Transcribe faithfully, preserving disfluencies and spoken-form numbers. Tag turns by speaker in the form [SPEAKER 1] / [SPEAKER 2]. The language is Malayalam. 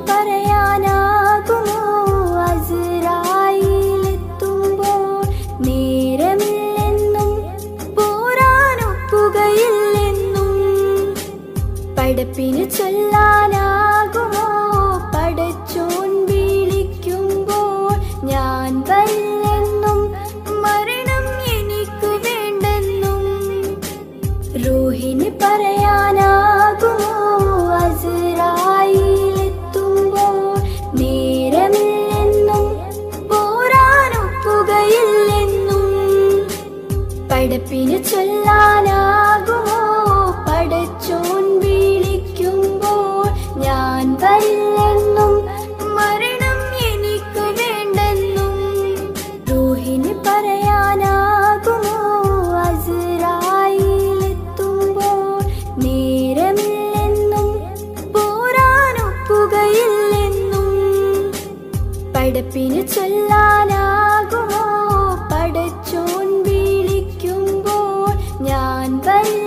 [SPEAKER 1] പറയാനാകുമോ അസ്രായീലെത്തുമ്പോൾ നേരമില്ലെന്നും പോരാനൊക്കുകയില്ലെന്നും പടപ്പിന് ചൊല്ലാനാകുമോ പടച്ചോൻ വിളിക്കുമ്പോൾ ഞാൻ വരില്ലെന്നും മരണം എനിക്ക് വേണ്ടെന്നും റൂഹിന് പറയാനാകുമോ അസ്രായീലെത്തുമ്പോൾ നേരമില്ലെന്നും പോരാനൊക്കുകയില്ലെന്നും പടപ്പിന് ചൊല്ലാനാകുമോ പടച്ചോൻ വിളിക്കുമ്പോൾ ഞാൻ വരില്ലെന്നും മരണം എനിക്ക് വേണ്ടെന്നും റൂഹിന് പറയാനാകുമോ അസ്രായീലെത്തുമ്പോൾ നേരമില്ലെന്നും പോരാനൊക്കുകയില്ലെന്നും പടപ്പിന് ചൊല്ലാനാകുമോ പടച്ചോൻ വിളിക്കുമ്പോൾ ഞാൻ വരില്ല